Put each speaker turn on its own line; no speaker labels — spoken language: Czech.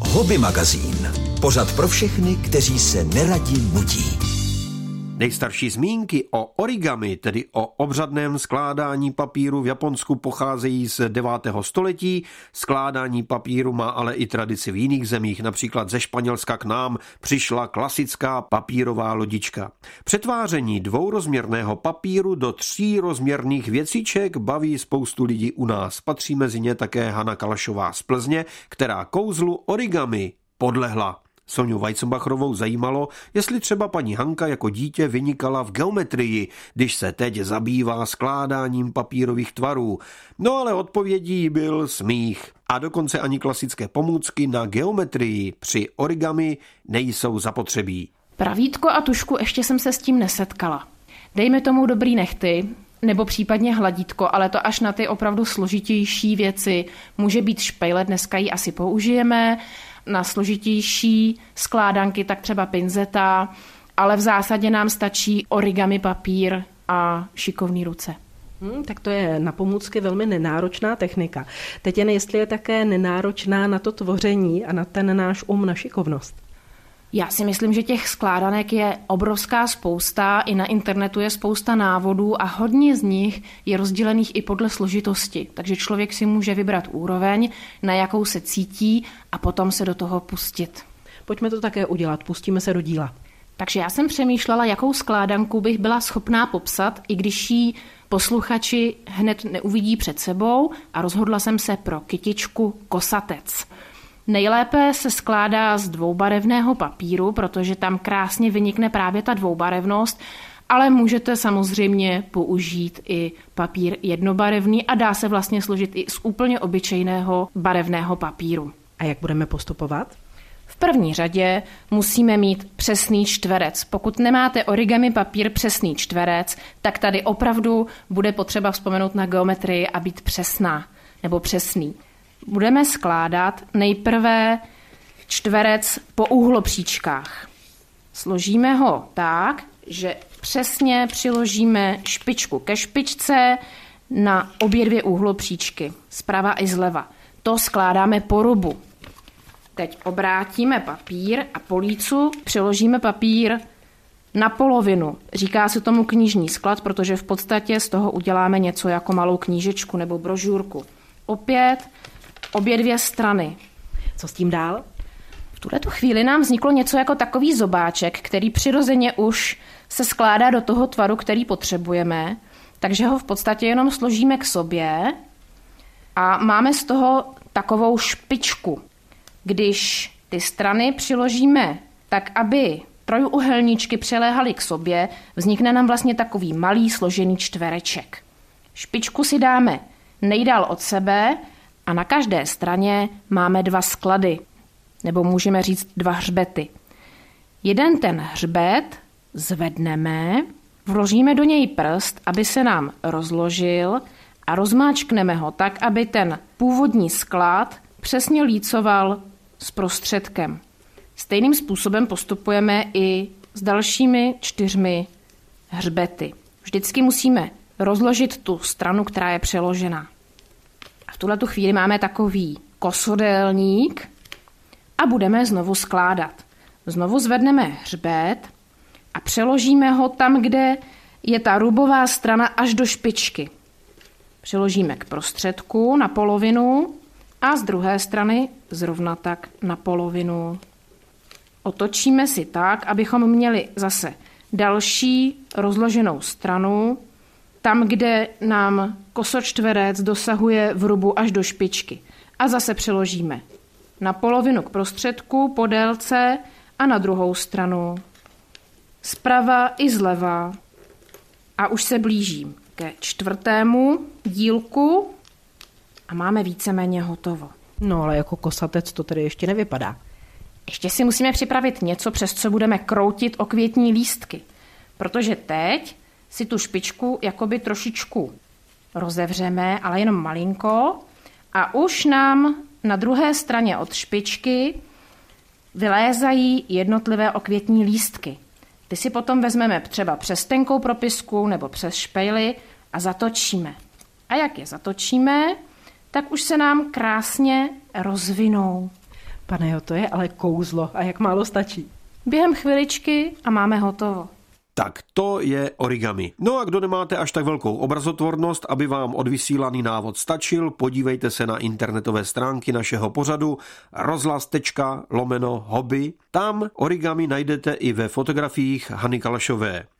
Hobby magazín. Pořad pro všechny, kteří se neradi nudí.
Nejstarší zmínky o origami, tedy o obřadném skládání papíru v Japonsku, pocházejí z 9. století. Skládání papíru má ale i tradici v jiných zemích, například ze Španělska k nám přišla klasická papírová lodička. Přetváření dvourozměrného papíru do třírozměrných věciček baví spoustu lidí u nás. Patří mezi ně také Hana Kalašová z Plzně, která kouzlu origami podlehla. Soňu Weizenbacherovou zajímalo, jestli třeba paní Hanka jako dítě vynikala v geometrii, když se teď zabývá skládáním papírových tvarů. No ale odpovědí byl smích. A dokonce ani klasické pomůcky na geometrii při origami nejsou zapotřebí.
Pravítko a tušku, ještě jsem se s tím nesetkala. Dejme tomu dobrý nehty, nebo případně hladítko, ale to až na ty opravdu složitější věci. Může být špejle, dneska ji asi použijeme, na složitější skládanky, tak třeba pinzeta, ale v zásadě nám stačí origami papír a šikovný ruce.
Tak to je na pomůcky velmi nenáročná technika. Teď jen jestli je také nenáročná na to tvoření a na ten náš na šikovnost.
Já si myslím, že těch skládanek je obrovská spousta, i na internetu je spousta návodů a hodně z nich je rozdělených i podle složitosti. Takže člověk si může vybrat úroveň, na jakou se cítí a potom se do toho pustit.
Pojďme to také udělat, pustíme se do díla.
Takže já jsem přemýšlela, jakou skládanku bych byla schopná popsat, i když ji posluchači hned neuvidí před sebou, a rozhodla jsem se pro kytičku Kosatec. Nejlépe se skládá z dvoubarevného papíru, protože tam krásně vynikne právě ta dvoubarevnost, ale můžete samozřejmě použít i papír jednobarevný a dá se vlastně složit i z úplně obyčejného barevného papíru.
A jak budeme postupovat?
V první řadě musíme mít přesný čtverec. Pokud nemáte origami papír přesný čtverec, tak tady opravdu bude potřeba vzpomenout na geometrii a být přesná nebo přesný. Budeme skládat nejprve čtverec po úhlopříčkách. Složíme ho tak, že přesně přiložíme špičku ke špičce na obě dvě úhlopříčky, zprava i zleva. To skládáme po rubu. Teď obrátíme papír a po lícu přiložíme papír na polovinu. Říká se tomu knižní sklad, protože v podstatě z toho uděláme něco jako malou knížečku nebo brožurku. Opět obě dvě strany.
Co s tím dál?
V tuhletu chvíli nám vzniklo něco jako takový zobáček, který přirozeně už se skládá do toho tvaru, který potřebujeme, takže ho v podstatě jenom složíme k sobě a máme z toho takovou špičku. Když ty strany přiložíme tak, aby trojúhelníčky přiléhaly k sobě, vznikne nám vlastně takový malý složený čtvereček. Špičku si dáme nejdál od sebe a na každé straně máme dva sklady, nebo můžeme říct dva hřbety. Jeden ten hřbet zvedneme, vložíme do něj prst, aby se nám rozložil a rozmáčkneme ho tak, aby ten původní sklad přesně lícoval s prostředkem. Stejným způsobem postupujeme i s dalšími 4 hřbety. Vždycky musíme rozložit tu stranu, která je přeložena. A v tuhletu chvíli máme takový kosodélník a budeme znovu skládat. Znovu zvedneme hřbet a přeložíme ho tam, kde je ta rubová strana až do špičky. Přeložíme k prostředku na polovinu a z druhé strany zrovna tak na polovinu. Otočíme si tak, abychom měli zase další rozloženou stranu, tam, kde nám kosočtverec dosahuje v rubu až do špičky. A zase přeložíme na polovinu k prostředku, po délce a na druhou stranu. Zprava i zleva. A už se blížím ke 4. dílku a máme víceméně hotovo.
No ale jako kosatec to tedy ještě nevypadá.
Ještě si musíme připravit něco, přes co budeme kroutit okvětní lístky. Protože teď si tu špičku jakoby trošičku rozevřeme, ale jenom malinko. A už nám na druhé straně od špičky vylézají jednotlivé okvětní lístky. Ty si potom vezmeme třeba přes tenkou propisku nebo přes špejly a zatočíme. A jak je zatočíme, tak už se nám krásně rozvinou.
Pane jo, to je ale kouzlo. A jak málo stačí?
Během chviličky a máme hotovo.
Tak to je origami. No a kdo nemáte až tak velkou obrazotvornost, aby vám odvysílaný návod stačil, podívejte se na internetové stránky našeho pořadu rozhlas.lomeno hobby. Tam origami najdete i ve fotografiích Hany Kalašové.